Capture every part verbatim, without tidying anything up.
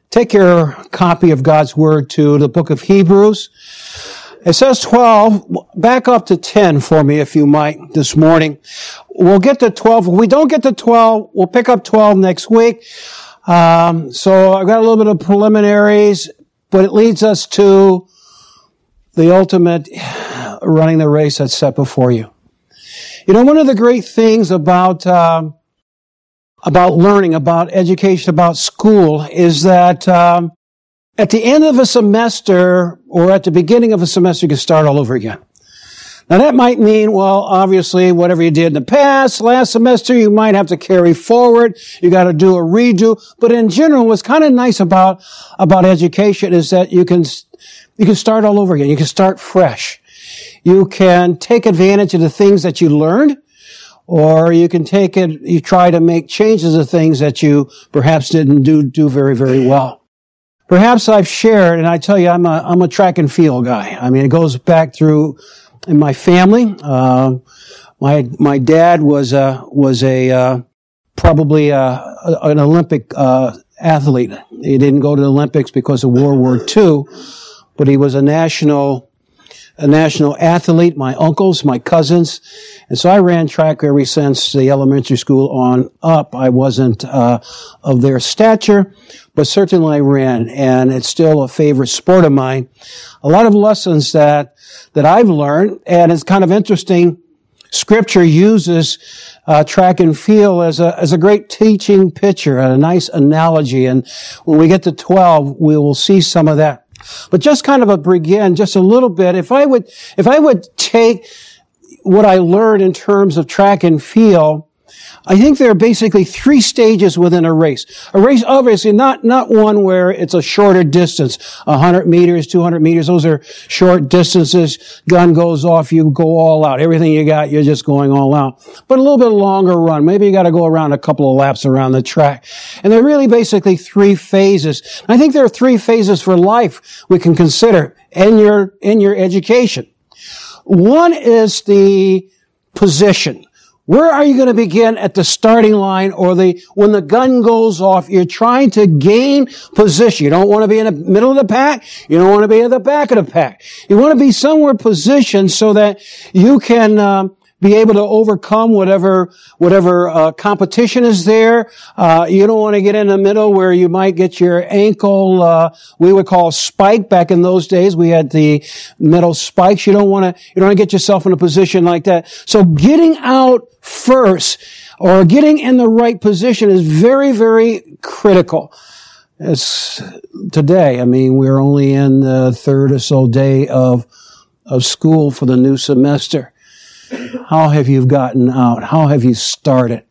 Take your copy of God's Word to the book of Hebrews. It says twelve. Back up to ten for me, if you might, this morning. We'll get to twelve. If we don't get to twelve, we'll pick up twelve next week. Um, so I've got a little bit of preliminaries, but it leads us to the ultimate running the race that's set before you. You know, one of the great things about um, about learning, about education, about school is that um, at the end of a semester or at the beginning of a semester, you can start all over again. Now that might mean, well, obviously, whatever you did in the past, last semester, you might have to carry forward. You got to do a redo. But in general, what's kind of nice about about education is that you can you can start all over again. You can start fresh. You can take advantage of the things that you learned, or you can take it. You try to make changes of things that you perhaps didn't do do very very well. Perhaps I've shared, and I tell you, I'm a I'm a track and field guy. I mean, it goes back through. In my family, uh, my my dad was a was a uh, probably a, an Olympic uh, athlete. He didn't go to the Olympics because of World War Two, but he was a national a national athlete. My uncles, my cousins, and so I ran track ever since the elementary school on up. I wasn't uh, of their stature, but certainly I ran, and it's still a favorite sport of mine. A lot of lessons that that I've learned, and it's kind of interesting. Scripture uses uh, track and field as a as a great teaching picture, a nice analogy. And when we get to twelve, we will see some of that. But just kind of a begin, just a little bit. If I would, if I would take what I learned in terms of track and field, I think there are basically three stages within a race. A race, obviously, not, not one where it's a shorter distance. one hundred meters, two hundred meters, those are short distances. Gun goes off, you go all out. Everything you got, you're just going all out. But a little bit longer run. Maybe you got to go around a couple of laps around the track. And there are really basically three phases. I think there are three phases for life we can consider in your, in your education. One is the position. Where are you going to begin at the starting line or the, when the gun goes off? You're trying to gain position. You don't want to be in the middle of the pack. You don't want to be at the back of the pack. You want to be somewhere positioned so that you can, um, be able to overcome whatever, whatever, uh, competition is there. Uh, you don't want to get in the middle where you might get your ankle, uh, we would call spike back in those days. We had the metal spikes. You don't want to, you don't want to get yourself in a position like that. So getting out first or getting in the right position is very, very critical. It's today. I mean, we're only in the third or so day of, of school for the new semester. How have you gotten out? How have you started?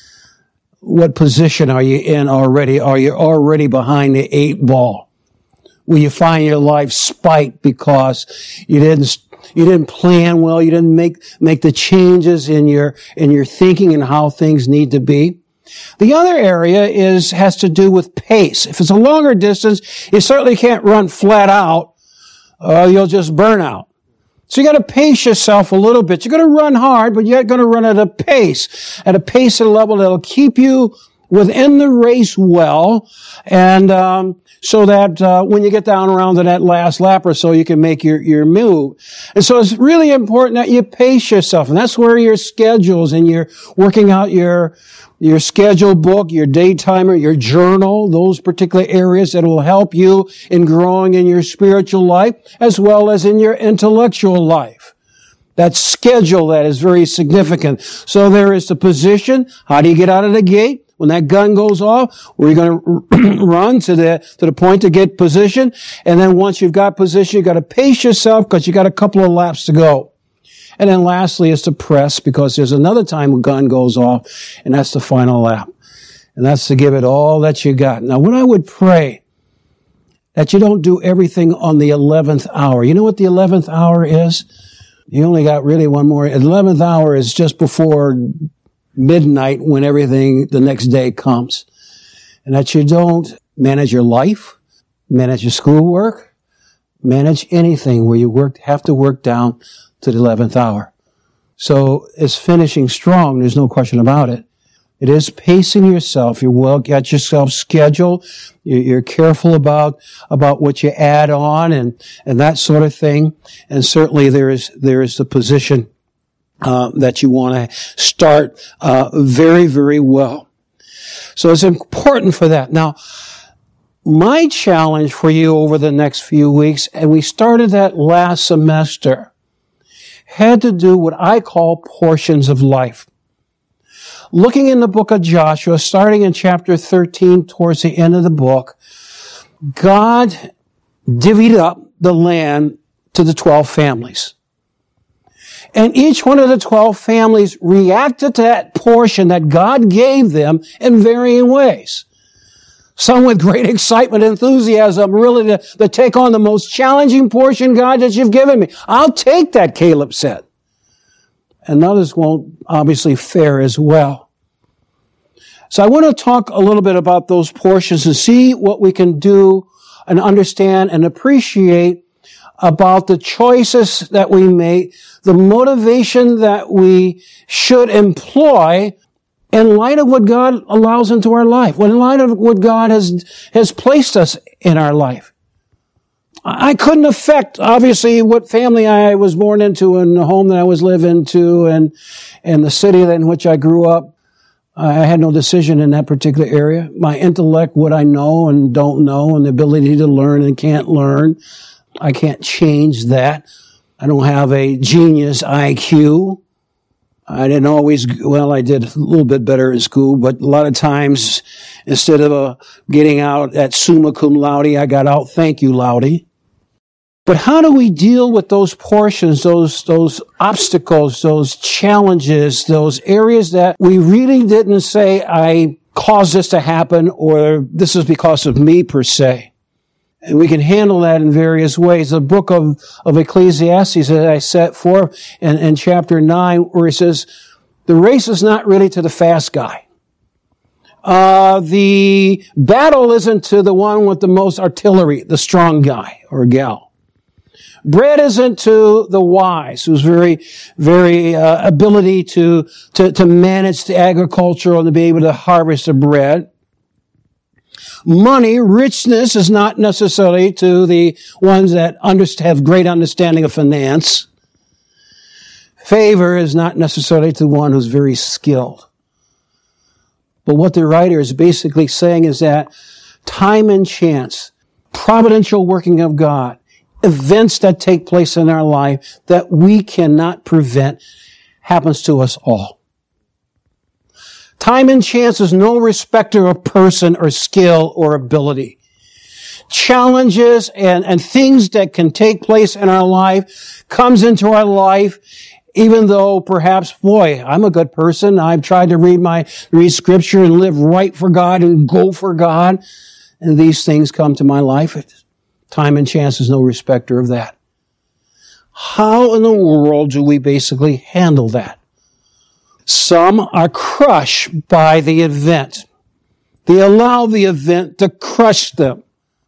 What position are you in already? Are you already behind the eight ball? Will you find your life spiked because you didn't, you didn't plan well, you didn't make, make the changes in your, in your thinking and how things need to be? The other area is, has to do with pace. If it's a longer distance, you certainly can't run flat out, or you'll just burn out. So you got to pace yourself a little bit. You're going to run hard, but you're going to run at a pace, at a pace at a level that'll keep you within the race well, and um so that uh when you get down around to that last lap or so, you can make your your move. And so it's really important that you pace yourself, and that's where your schedules and you're working out your your schedule book, your day timer, your journal, those particular areas that will help you in growing in your spiritual life as well as in your intellectual life. That schedule that is very significant. So there is the position. How do you get out of the gate? When that gun goes off, where you're going to run to the, to the point to get position. And then once you've got position, you've got to pace yourself because you got a couple of laps to go. And then lastly is to press, because there's another time a gun goes off, and that's the final lap. And that's to give it all that you got. Now, what I would pray, that you don't do everything on the eleventh hour. You know what the eleventh hour is? You only got really one more. eleventh hour is just before midnight, when everything the next day comes. And that you don't manage your life, manage your schoolwork, manage anything where you work, have to work down to the eleventh hour. So it's finishing strong. There's no question about it. It is pacing yourself. You're well, got yourself scheduled. You're careful about, about what you add on and, and that sort of thing. And certainly there is, there is the position, uh, that you want to start, uh, very, very well. So it's important for that. Now, my challenge for you over the next few weeks, and we started that last semester, had to do what I call portions of life. Looking in the book of Joshua, starting in chapter thirteen, towards the end of the book, God divvied up the land to the twelve families. And each one of the twelve families reacted to that portion that God gave them in varying ways. Some with great excitement, enthusiasm, really to, to take on the most challenging portion, God, that you've given me. I'll take that, Caleb said. And others won't obviously fare as well. So I want to talk a little bit about those portions and see what we can do and understand and appreciate about the choices that we make, the motivation that we should employ in light of what God allows into our life, in light of what God has, has placed us in our life. I couldn't affect, obviously, what family I was born into and the home that I was living into and, and the city in which I grew up. I had no decision in that particular area. My intellect, what I know and don't know, and the ability to learn and can't learn, I can't change that. I don't have a genius I Q. I didn't always, well, I did a little bit better in school, but a lot of times, instead of uh, getting out at summa cum laude, I got out thank you laude. But how do we deal with those portions, those, those obstacles, those challenges, those areas that we really didn't say, I caused this to happen, or this is because of me per se? And we can handle that in various ways. The book of, of Ecclesiastes that I set forth in, in chapter nine, where it says, the race is not really to the fast guy. Uh, the battle isn't to the one with the most artillery, the strong guy or gal. Bread isn't to the wise, who's very, very, uh, ability to, to, to manage the agriculture and to be able to harvest the bread. Money, richness is not necessarily to the ones that have great understanding of finance. Favor is not necessarily to one who's very skilled. But what the writer is basically saying is that time and chance, providential working of God, events that take place in our life that we cannot prevent, happens to us all. Time and chance is no respecter of person or skill or ability. Challenges and, and things that can take place in our life comes into our life, even though perhaps, boy, I'm a good person. I've tried to read my, read scripture and live right for God and go for God. And these things come to my life. Time and chance is no respecter of that. How in the world do we basically handle that? Some are crushed by the event. They allow the event to crush them.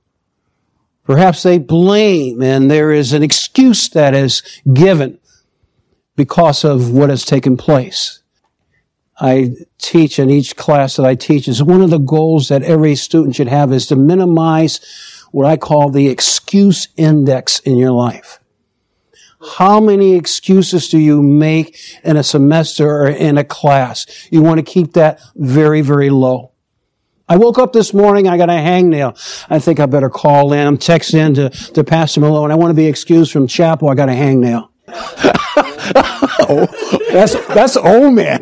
Perhaps they blame, and there is an excuse that is given because of what has taken place. I teach in each class that I teach is one of the goals that every student should have is to minimize what I call the excuse index in your life. How many excuses do you make in a semester or in a class? You want to keep that very, very low. I woke up this morning, I got a hangnail. I think I better call in. I'm texting in to, to Pastor Malone. I want to be excused from chapel. I got a hangnail. oh, that's, that's old man.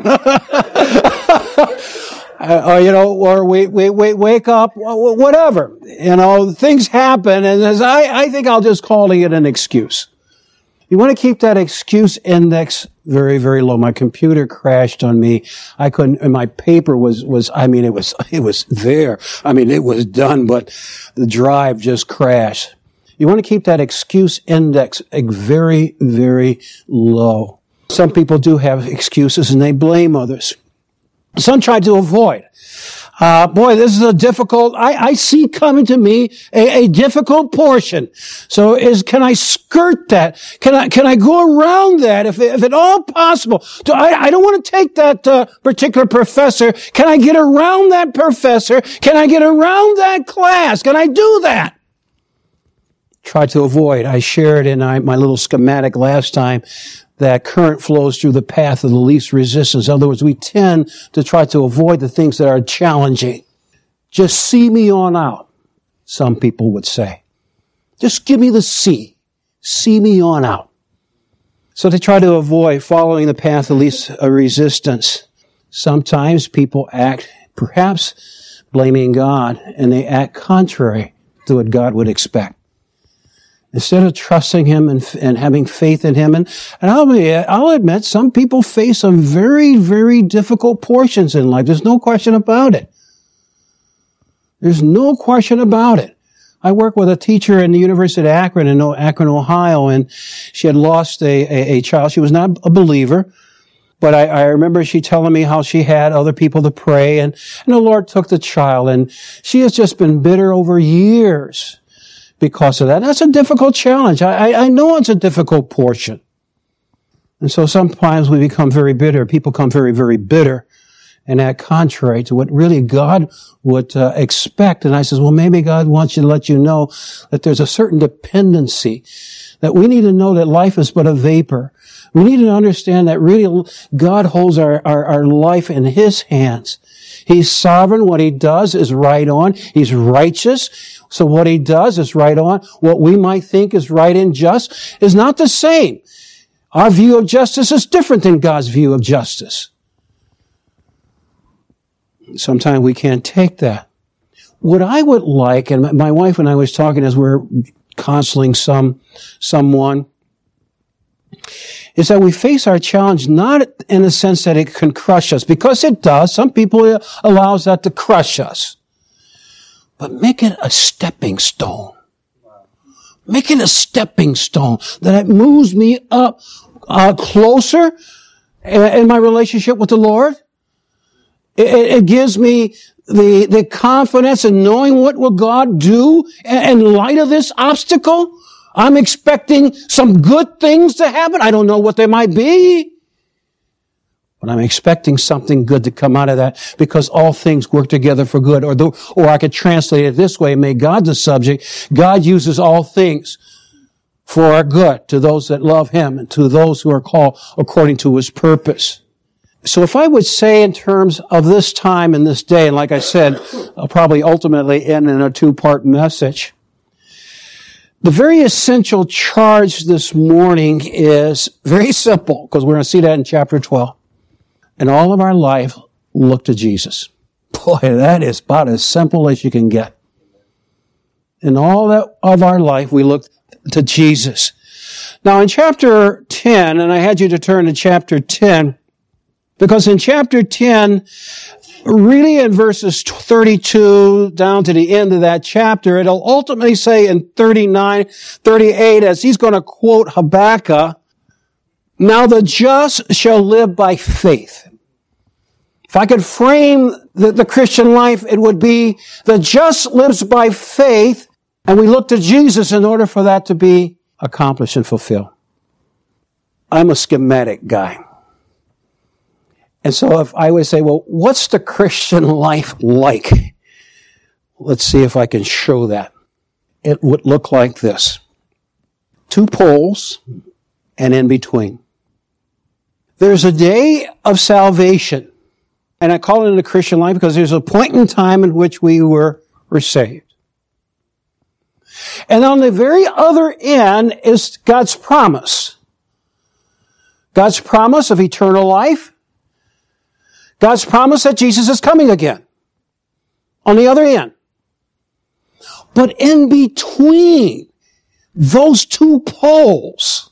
Uh, you know, or we, we, we wake up, whatever. You know, things happen, and as I, I think I'll just call it an excuse. You want to keep that excuse index very, very low. My computer crashed on me. I couldn't, and my paper was, was, I mean, it was, it was there. I mean, it was done, but the drive just crashed. You want to keep that excuse index very, very low. Some people do have excuses and they blame others. Some try to avoid. Uh, boy, this is a difficult, I, I see coming to me a, a difficult portion. So is, can I skirt that? Can I, can I go around that if, if at all possible? Do I, I don't want to take that uh, particular professor. Can I get around that professor? Can I get around that class? Can I do that? Try to avoid. I shared in my little schematic last time that current flows through the path of the least resistance. In other words, we tend to try to avoid the things that are challenging. Just see me on out, some people would say. Just give me the see. See me on out. So they try to avoid following the path of least resistance. Sometimes people act, perhaps blaming God, and they act contrary to what God would expect. Instead of trusting Him and, and having faith in Him. And, and I'll, be, I'll admit, some people face some very, very difficult portions in life. There's no question about it. There's no question about it. I work with a teacher in the University of Akron, in Akron, Ohio, and she had lost a, a, a child. She was not a believer, but I, I remember she telling me how she had other people to pray, and, and the Lord took the child, and she has just been bitter over years because of that. That's a difficult challenge. I, I, I know it's a difficult portion. And so sometimes we become very bitter. People become very, very bitter and act contrary to what really God would uh, expect. And I says, well, maybe God wants you to let you know that there's a certain dependency, that we need to know that life is but a vapor. We need to understand that really God holds our, our, our life in His hands. He's sovereign. What He does is right on. He's righteous. So what He does is right on. What we might think is right and just is not the same. Our view of justice is different than God's view of justice. Sometimes we can't take that. What I would like, and my wife and I was talking as we're counseling some, someone, is that we face our challenge not in the sense that it can crush us, because it does. Some people allows that to crush us. But make it a stepping stone. Make it a stepping stone that it moves me up uh, closer in, in my relationship with the Lord. It, it gives me the, the confidence in knowing what will God do in light of this obstacle. I'm expecting some good things to happen. I don't know what they might be, but I'm expecting something good to come out of that, because all things work together for good. Or, the, or I could translate it this way: may God the subject. God uses all things for our good to those that love Him and to those who are called according to His purpose. So if I would say in terms of this time and this day, and like I said, I'll probably ultimately end in a two-part message. The very essential charge this morning is very simple, because we're going to see that in chapter twelve. In all of our life, look to Jesus. Boy, that is about as simple as you can get. In all that of our life, we look to Jesus. Now in chapter ten, and I had you to turn to chapter ten, because in chapter ten, really in verses thirty-two down to the end of that chapter, it'll ultimately say in thirty-nine, thirty-eight, as he's going to quote Habakkuk, now the just shall live by faith. If I could frame the, the Christian life, it would be the just lives by faith, and we look to Jesus in order for that to be accomplished and fulfilled. I'm a schematic guy. And so if I would say, well, what's the Christian life like? Let's see if I can show that. It would look like this. Two poles and in between. There's a day of salvation. And I call it the Christian life because there's a point in time in which we were, were saved. And on the very other end is God's promise. God's promise of eternal life. God's promise that Jesus is coming again. On the other end. But in between those two poles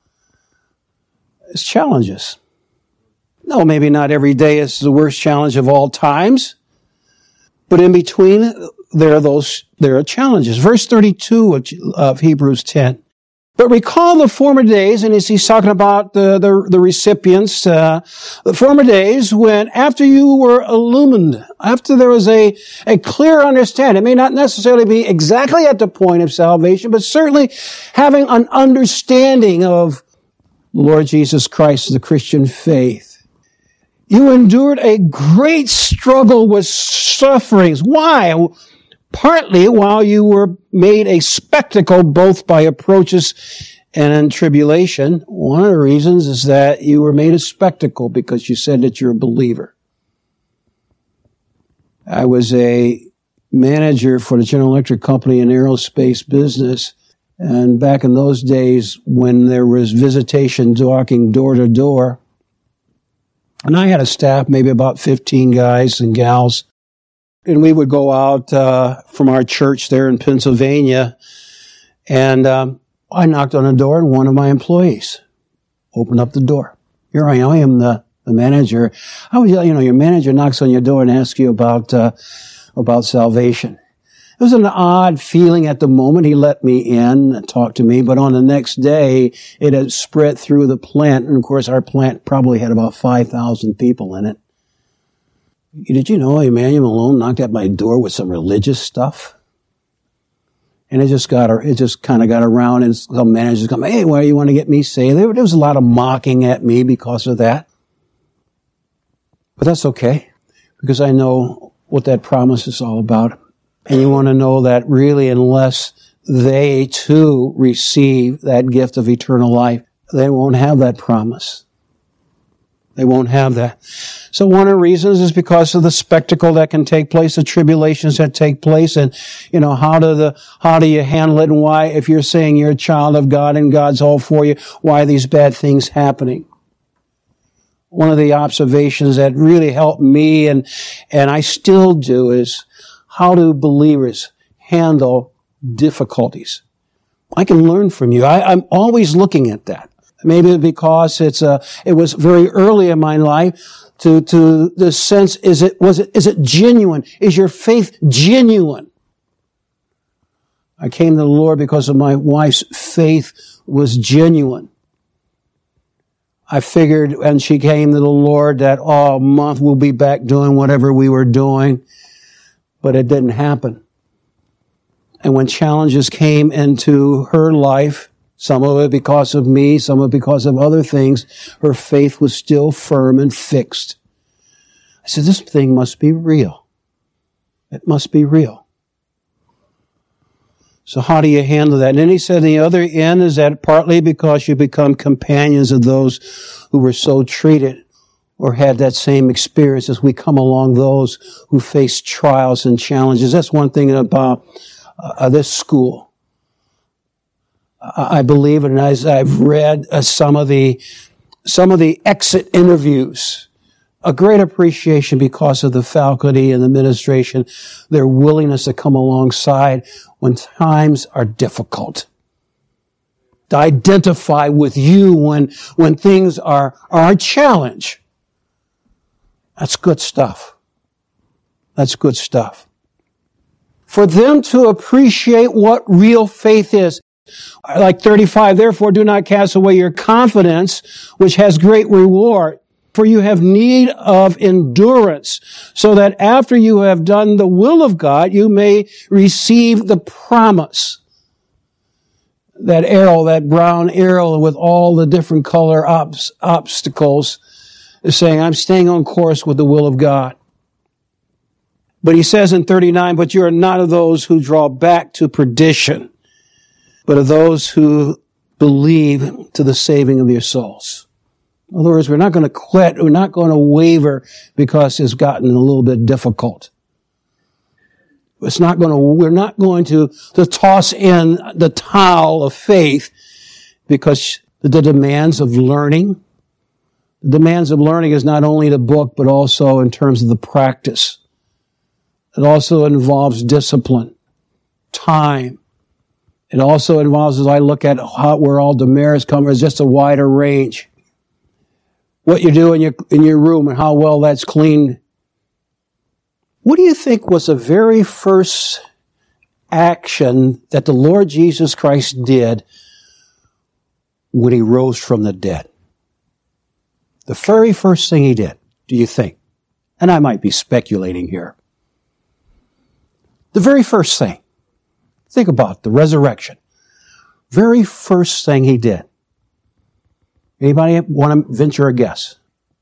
is challenges. No, maybe not every day is the worst challenge of all times. But in between, there are those, there are challenges. Verse thirty-two of, of Hebrews ten. But recall the former days, and as he's talking about the, the, the recipients, uh, the former days when after you were illumined, after there was a, a clear understanding, it may not necessarily be exactly at the point of salvation, but certainly having an understanding of the Lord Jesus Christ, the Christian faith. You endured a great struggle with sufferings. Why? Partly while you were made a spectacle both by approaches and in tribulation. One of the reasons is that you were made a spectacle because you said that you're a believer. I was a manager for the General Electric Company in aerospace business. And back in those days when there was visitation walking door to door, and I had a staff, maybe about fifteen guys and gals, and we would go out uh, from our church there in Pennsylvania, and um, I knocked on the door, and one of my employees opened up the door. Here I am, I am the, the manager. How would you, you know, your manager knocks on your door and asks you about uh, about salvation. It was an odd feeling at the moment. He let me in and talked to me, but on the next day, it had spread through the plant, and of course, our plant probably had about five thousand people in it. Did you know Emmanuel Malone knocked at my door with some religious stuff? And it just got, it just kind of got around, and some managers come, hey, why do you want to get me saved? There, there was a lot of mocking at me because of that. But that's okay, because I know what that promise is all about. And you want to know that really, unless they too receive that gift of eternal life, they won't have that promise. They won't have that. So one of the reasons is because of the spectacle that can take place, the tribulations that take place, and, you know, how do the, how do you handle it, and why, if you're saying you're a child of God and God's all for you, why are these bad things happening? One of the observations that really helped me, and, and I still do, is how do believers handle difficulties? I can learn from you. I, I'm always looking at that. Maybe because it's uh it was very early in my life to to the sense, is it was it is it genuine? Is your faith genuine? I came to the Lord because of my wife's faith was genuine. I figured when she came to the Lord that all month we'll be back doing whatever we were doing, but it didn't happen. And when challenges came into her life, some of it because of me, some of it because of other things, her faith was still firm and fixed. I said, this thing must be real. It must be real. So how do you handle that? And then he said the other end is that partly because you become companions of those who were so treated or had that same experience as we come along those who face trials and challenges. That's one thing about uh, this school. I believe, and as I've read uh, some of the some of the exit interviews, a great appreciation because of the faculty and the administration, their willingness to come alongside when times are difficult, to identify with you when when things are are a challenge. That's good stuff. That's good stuff. For them to appreciate what real faith is. Like thirty-five, therefore do not cast away your confidence, which has great reward. For you have need of endurance, so that after you have done the will of God, you may receive the promise. That arrow, that brown arrow with all the different color obs- obstacles, is saying, I'm staying on course with the will of God. But he says in thirty-nine, but you are not of those who draw back to perdition, but of those who believe to the saving of your souls. In other words, we're not going to quit. We're not going to waver because it's gotten a little bit difficult. It's not going to, we're not going to, to toss in the towel of faith because the demands of learning, the demands of learning is not only the book, but also in terms of the practice. It also involves discipline, time. It also involves, as I look at how, where all demerits come, is just a wider range. What you do in your, in your room and how well that's cleaned. What do you think was the very first action that the Lord Jesus Christ did when he rose from the dead? The very first thing he did, do you think? And I might be speculating here. The very first thing. Think about the resurrection. Very first thing he did. Anybody want to venture a guess?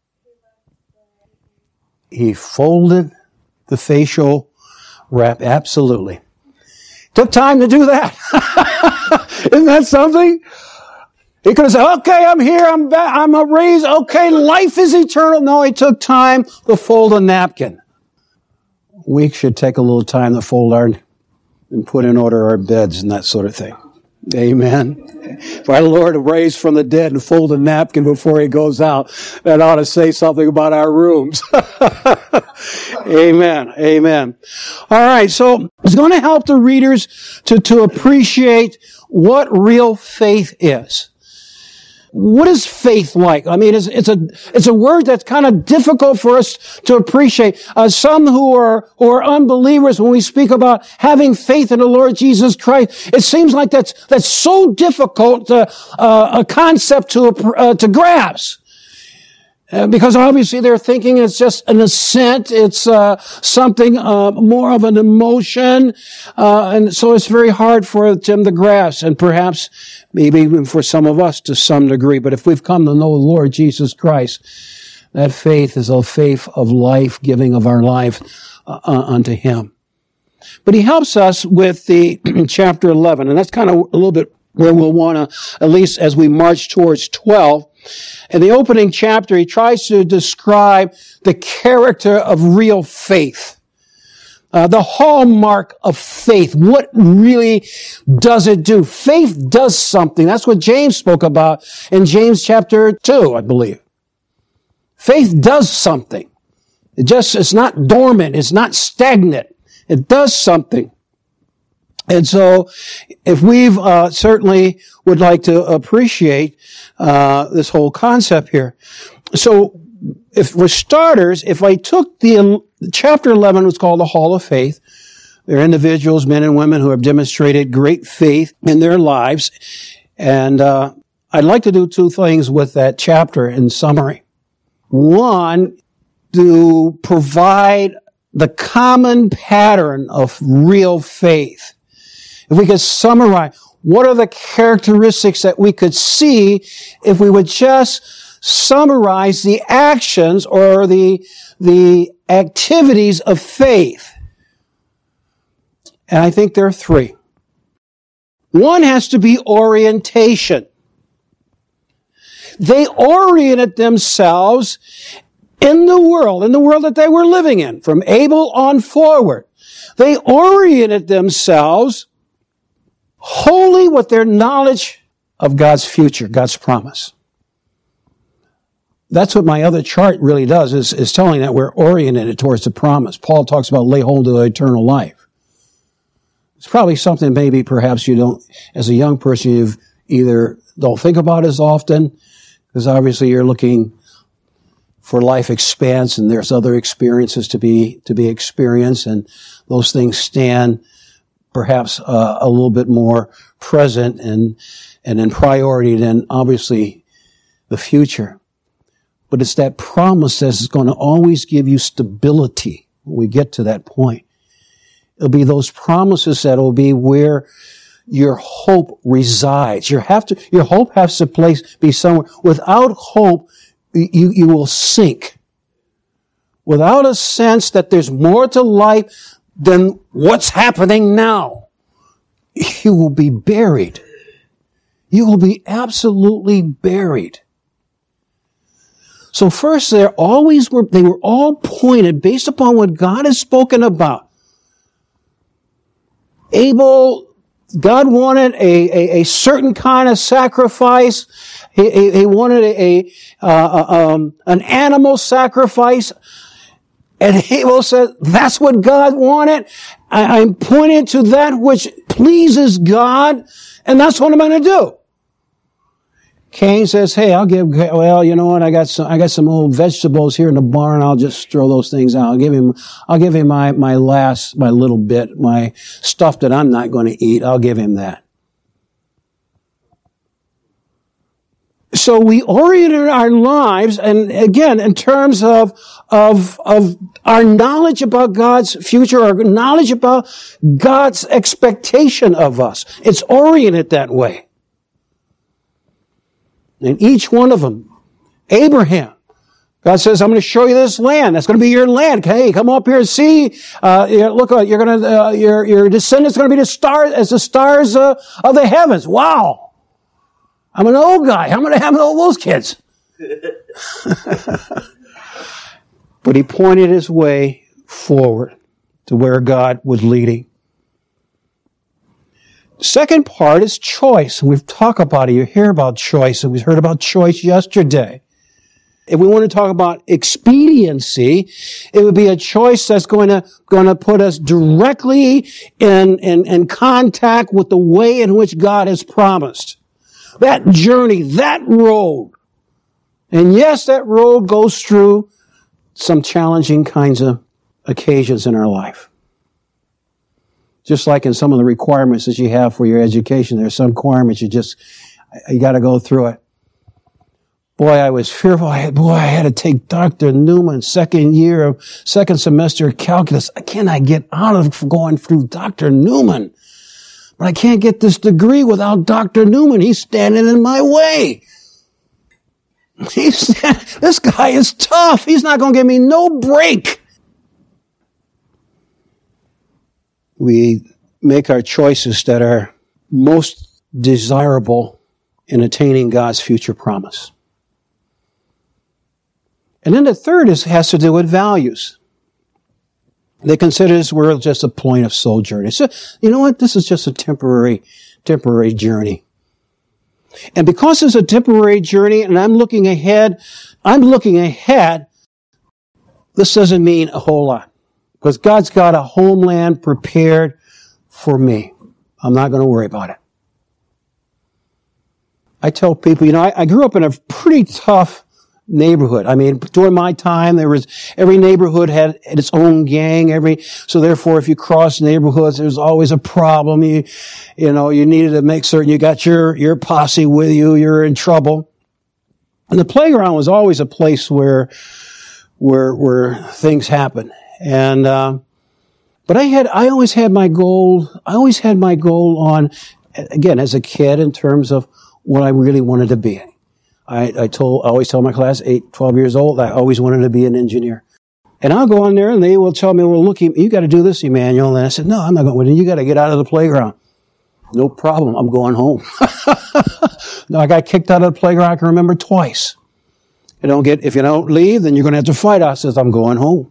He folded the facial wrap. Absolutely. Took time to do that. Isn't that something? He could have said, okay, I'm here, I'm back, I'm raised, okay, life is eternal. No, he took time to fold a napkin. We should take a little time to fold our and put in order our beds and that sort of thing. Amen. If our Lord raised from the dead and fold a napkin before he goes out, that ought to say something about our rooms. Amen. Amen. All right. So it's going to help the readers to, to appreciate what real faith is. What is faith like? I mean, it's, it's a it's a word that's kind of difficult for us to appreciate. Uh, some who are who are unbelievers, when we speak about having faith in the Lord Jesus Christ, it seems like that's that's so difficult to, uh, a concept to uh, to grasp. Uh, because obviously they're thinking it's just an assent, it's uh, something uh, more of an emotion, uh, and so it's very hard for them to grasp, and perhaps maybe even for some of us to some degree. But if we've come to know the Lord Jesus Christ, that faith is a faith of life, giving of our life uh, unto Him. But He helps us with the chapter eleven, and that's kind of a little bit where we'll want to, at least as we march towards twelve. In the opening chapter, he tries to describe the character of real faith. Uh, the hallmark of faith. What really does it do? Faith does something. That's what James spoke about in James chapter two, I believe. Faith does something. It just, it's not dormant. It's not stagnant. It does something. And so, if we've uh, certainly would like to appreciate uh, this whole concept here. So, if for starters, if I took the chapter eleven, was called the Hall of Faith. They're individuals, men and women, who have demonstrated great faith in their lives, and uh, I'd like to do two things with that chapter in summary. One, to provide the common pattern of real faith. If we could summarize, what are the characteristics that we could see if we would just summarize the actions or the, the activities of faith? And I think there are three. One has to be orientation. They oriented themselves in the world, in the world that they were living in, from Abel on forward. They oriented themselves wholly with their knowledge of God's future, God's promise. That's what my other chart really does, is, is telling that we're oriented towards the promise. Paul talks about lay hold of eternal life. It's probably something maybe perhaps you don't, as a young person, you've either don't think about as often, because obviously you're looking for life expanse and there's other experiences to be, to be experienced, and those things stand perhaps uh, a little bit more present and and in priority than obviously the future. But it's that promise that's going to always give you stability when we get to that point. It'll be those promises that will be where your hope resides. You have to, your hope has to place be somewhere. Without hope, you you will sink. Without a sense that there's more to life than what's happening now, you will be buried. You will be absolutely buried. So first, they always were, they were all pointed based upon what God has spoken about. Abel, God wanted a, a, a certain kind of sacrifice. He, he, he wanted a, a uh, um, an animal sacrifice. And Abel said, that's what God wanted. I, I'm pointing to that which pleases God, and that's what I'm going to do. Cain says, hey, I'll give, well, you know what, I got some, I got some old vegetables here in the barn, I'll just throw those things out. I'll give him, I'll give him my, my last, my little bit, my stuff that I'm not going to eat, I'll give him that. so we oriented our lives, and again, in terms of, of, of our knowledge about God's future, our knowledge about God's expectation of us. It's oriented that way. And each one of them, Abraham, God says, I'm going to show you this land. That's going to be your land. Hey, come up here and see. Uh, look, you're going to, uh, your, your descendants are going to be the stars, as the stars uh, of the heavens. Wow. I'm an old guy. I'm going to have all those kids. But he pointed his way forward to where God was leading. The second part is choice. We've talked about it. You hear about choice, and we heard about choice yesterday. If we want to talk about expediency, it would be a choice that's going to, going to put us directly in, in, in contact with the way in which God has promised. That journey, that road. And yes, that road goes through some challenging kinds of occasions in our life. Just like in some of the requirements that you have for your education, there are some requirements you just, you got to go through it. Boy, I was fearful. I had, boy, I had to take Doctor Newman's second year of second semester calculus. Can I get out of going through Doctor Newman? But I can't get this degree without Doctor Newman. He's standing in my way. He's, this guy is tough. He's not going to give me no break. We make our choices that are most desirable in attaining God's future promise. And then the third is, has to do with values. They consider this world just a point of sojourn. It's a, you know what? This is just a temporary, temporary journey. And because it's a temporary journey and I'm looking ahead, I'm looking ahead, this doesn't mean a whole lot. Because God's got a homeland prepared for me. I'm not going to worry about it. I tell people, you know, I, I grew up in a pretty tough neighborhood. I mean, during my time, there was, every neighborhood had its own gang, every, so therefore, if you cross neighborhoods, there's always a problem. You, you know, you needed to make certain you got your, your posse with you, you're in trouble. And the playground was always a place where, where, where things happen. And, uh, but I had, I always had my goal, I always had my goal on, again, as a kid, in terms of what I really wanted to be. I, I told, I always tell my class, eight, twelve years old, I always wanted to be an engineer. And I'll go on there and they will tell me, well, look, you got to do this, Emmanuel. And I said, no, I'm not going to. You got to get out of the playground. No problem. I'm going home. No, I got kicked out of the playground. I can remember twice. You don't get, if you don't leave, then you're going to have to fight. I says, I'm going home.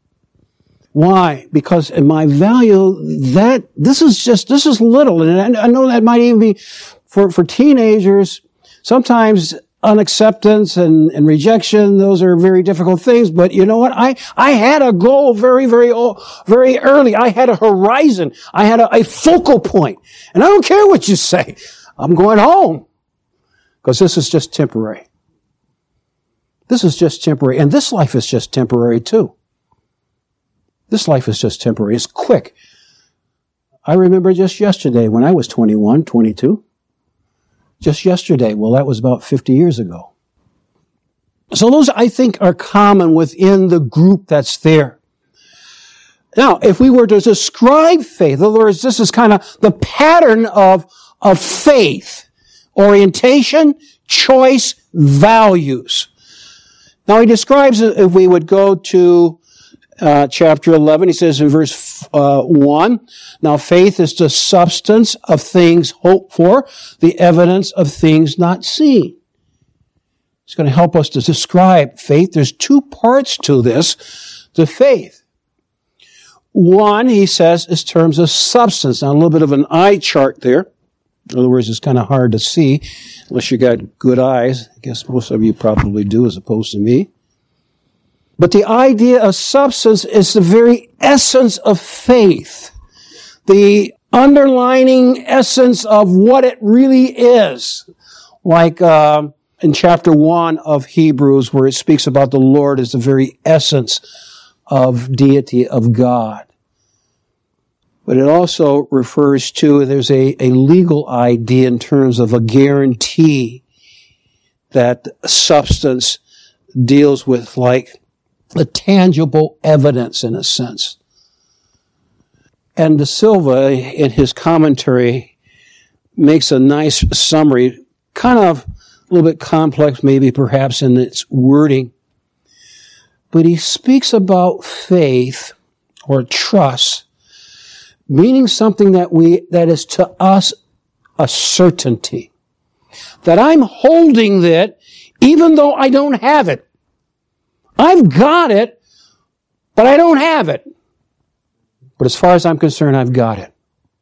Why? Because in my value, that, this is just, this is little. And I know that might even be for, for teenagers. Sometimes unacceptance and, and rejection, those are very difficult things. But you know what? I, I had a goal very, very, very early. I had a horizon. I had a, a focal point. And I don't care what you say. I'm going home. Because this is just temporary. This is just temporary. And this life is just temporary too. This life is just temporary. It's quick. I remember just yesterday when I was twenty-one, twenty-two. Just yesterday. Well, that was about fifty years ago. So those, I think, are common within the group that's there. Now, if we were to describe faith, in other words, this is kind of the pattern of, of faith. Orientation, choice, values. Now, he describes it, if we would go to uh, chapter eleven, he says in verse uh, one, now faith is the substance of things hoped for, the evidence of things not seen. It's going to help us to describe faith. There's two parts to this, to faith. One, he says, is terms of substance. Now, a little bit of an eye chart there. In other words, it's kind of hard to see unless you got good eyes. I guess most of you probably do as opposed to me. But the idea of substance is the very essence of faith. The underlining essence of what it really is. Like uh, in chapter one of Hebrews, where it speaks about the Lord as the very essence of deity of God. But it also refers to, there's a, a legal idea in terms of a guarantee that substance deals with like the tangible evidence in a sense. And De Silva, in his commentary, makes a nice summary, kind of a little bit complex maybe perhaps in its wording. But he speaks about faith or trust, meaning something that we, that is to us a certainty. That I'm holding that even though I don't have it. I've got it, but I don't have it. But as far as I'm concerned, I've got it.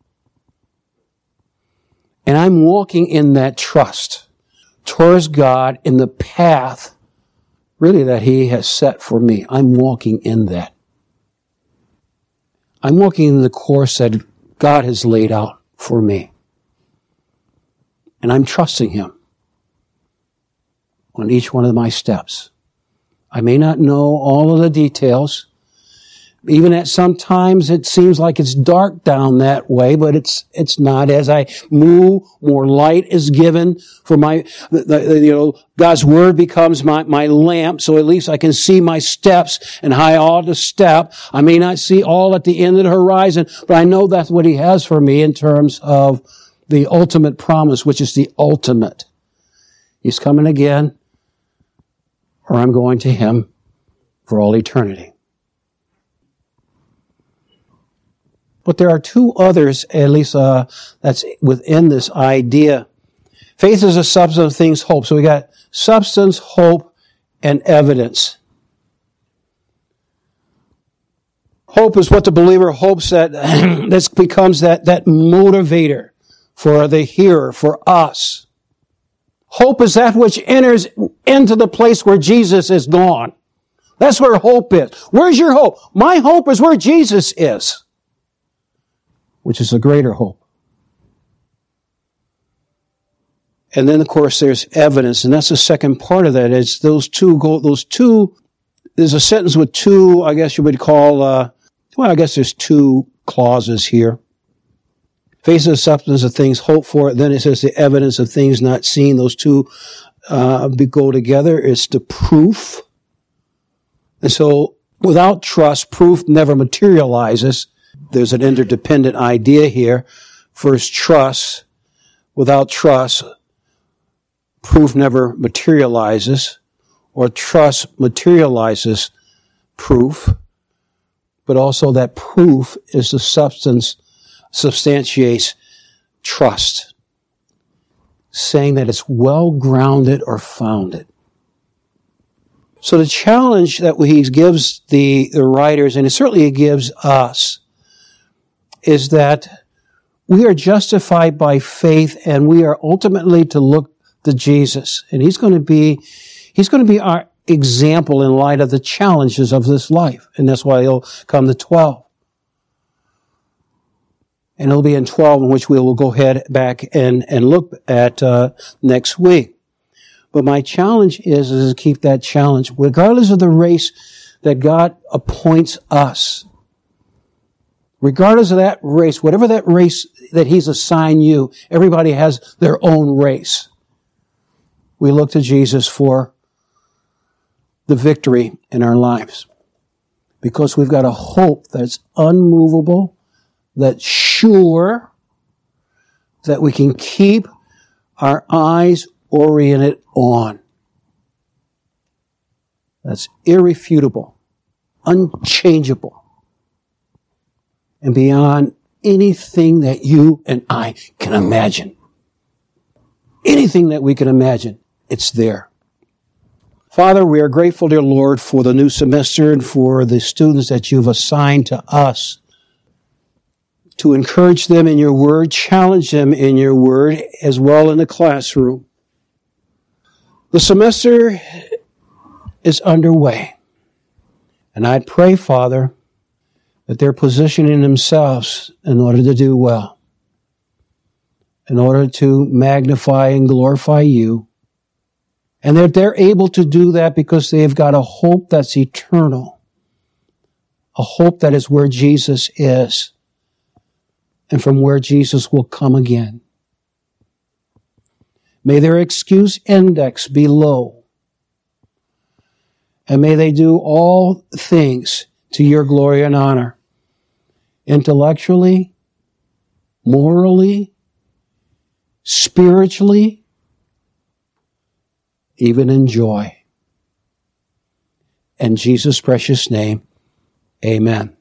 And I'm walking in that trust towards God in the path, really, that He has set for me. I'm walking in that. I'm walking in the course that God has laid out for me. And I'm trusting Him on each one of my steps. I may not know all of the details. Even at some times it seems like it's dark down that way, but it's it's not. As I move, more light is given for my, the, the, you know, God's Word becomes my, my lamp, so at least I can see my steps and how I ought to step. I may not see all at the end of the horizon, but I know that's what He has for me in terms of the ultimate promise, which is the ultimate. He's coming again, or I'm going to Him for all eternity. But there are two others, at least uh, that's within this idea. Faith is a substance of things hoped. So we got substance, hope, and evidence. Hope is what the believer hopes that this becomes that, that motivator for the hearer, for us. Hope is that which enters into the place where Jesus is gone. That's where hope is. Where's your hope? My hope is where Jesus is, which is a greater hope. And then, of course, there's evidence, and that's the second part of that. Is those two go, those two, there's a sentence with two, I guess you would call, uh, well, I guess there's two clauses here. Faith is the substance of things hoped for. Then it says the evidence of things not seen. Those two uh, go together. It's the proof. And so, without trust, proof never materializes. There's an interdependent idea here. First, trust. Without trust, proof never materializes, or trust materializes proof, but also that proof is the substance, substantiates trust, saying that it's well-grounded or founded. So the challenge that he gives the, the writers, and certainly he gives us, is that we are justified by faith, and we are ultimately to look to Jesus. And He's going to be, He's going to be our example in light of the challenges of this life. And that's why He'll come to twelve. And it'll be in twelve, in which we will go ahead back and, and look at uh, next week. But my challenge is, is to keep that challenge, regardless of the race that God appoints us. Regardless of that race, whatever that race that He's assigned you, everybody has their own race. We look to Jesus for the victory in our lives. Because we've got a hope that's unmovable, that's sure, that we can keep our eyes oriented on. That's irrefutable, unchangeable, and beyond anything that you and I can imagine. Anything that we can imagine, it's there. Father, we are grateful, dear Lord, for the new semester and for the students that you've assigned to us to encourage them in your word, challenge them in your word, as well in the classroom. The semester is underway. And I pray, Father, that they're positioning themselves in order to do well, in order to magnify and glorify you, and that they're able to do that because they've got a hope that's eternal, a hope that is where Jesus is, and from where Jesus will come again. May their excuse index be low. And may they do all things to your glory and honor. Intellectually, morally, spiritually, even in joy. In Jesus' precious name, amen.